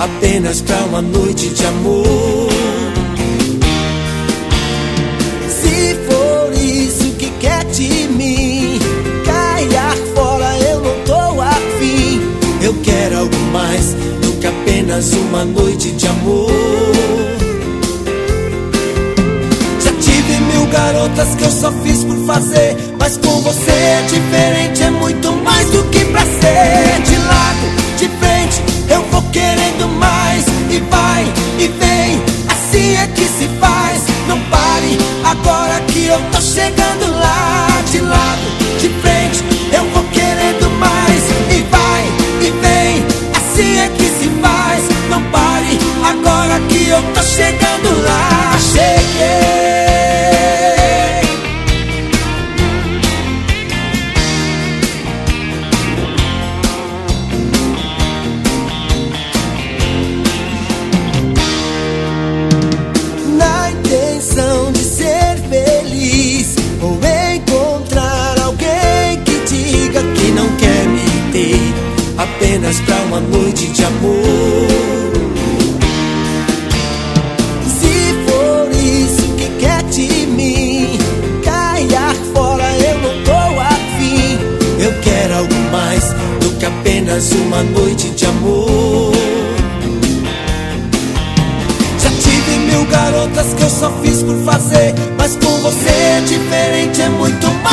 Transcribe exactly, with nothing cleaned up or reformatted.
apenas pra uma noite de amor. Se for isso que quer de mim, caia fora, eu não tô afim. Eu quero algo mais do que apenas uma noite de amor. Já tive mil garotas que eu só fiz por fazer, mas com você é diferente, é muito mais do que pra ser. De lado, de frente, eu vou querendo mais. E vai, e vem, assim é que se faz. Não pare, agora que eu tô chegando lá. De lado, de frente, eu vou querendo mais. E vai, e vem, assim é que se faz. Não pare, agora que eu tô chegando lá. Cheguei. De ser feliz, ou encontrar alguém que diga que não quer me ter apenas pra uma noite de amor. Se for isso que quer de mim, caia fora, eu não tô afim. Eu quero algo mais do que apenas uma noite de amor. Garotas que eu só fiz por fazer, mas com você é diferente, é muito